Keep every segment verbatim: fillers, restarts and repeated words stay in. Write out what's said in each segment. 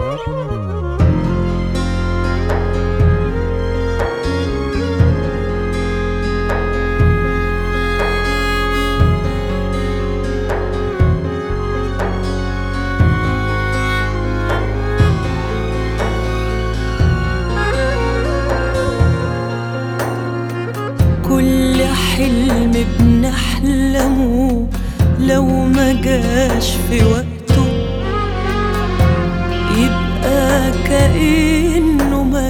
كل حلم بنحلمه لو ما جاش في وقته يبقى كأنه ما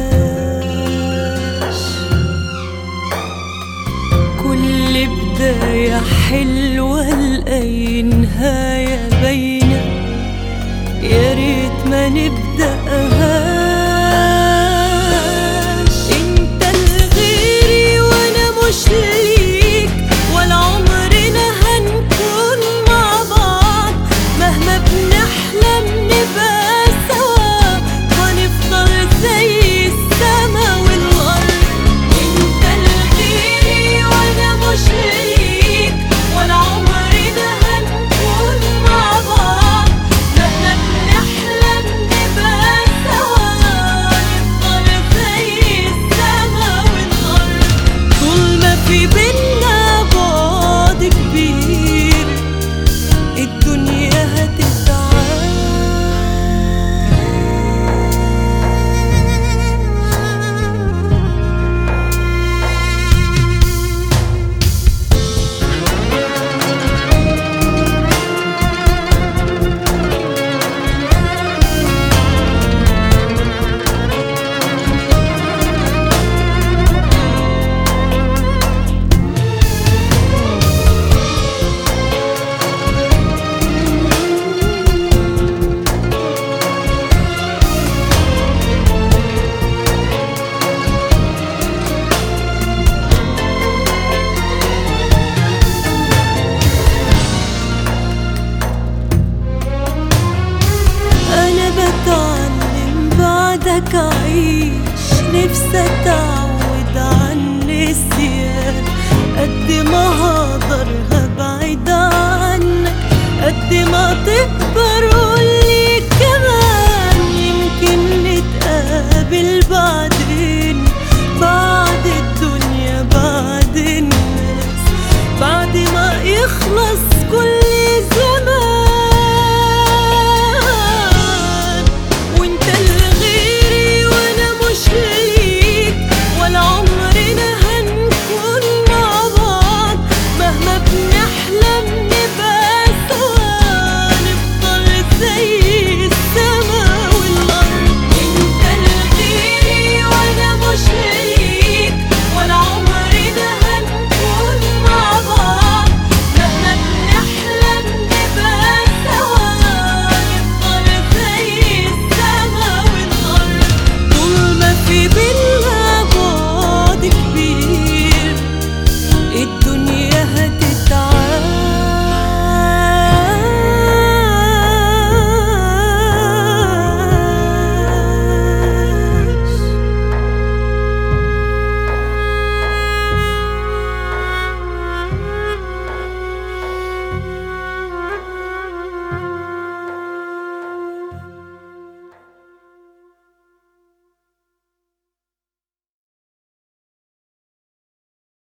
جاش. كل بداية حلوة لأي نهاية باينة، يا ريت ما نبدأهاش. مش ليك ولا عمرنا هنكون مع بعض، مهما بنحلم نبقى سوا هنفضل زي السما والأرض. انت الغيري وانا مش ليك ولا عمرنا هنكون مع بعض، مهما بنحلم نبقى سوا هنفضل زي السما والأرض. طول ما في بينا بعد كبير الدنيا هتتعاش. بعدك أعيش نفسي أتعود عن النسيان، قد ما هقدر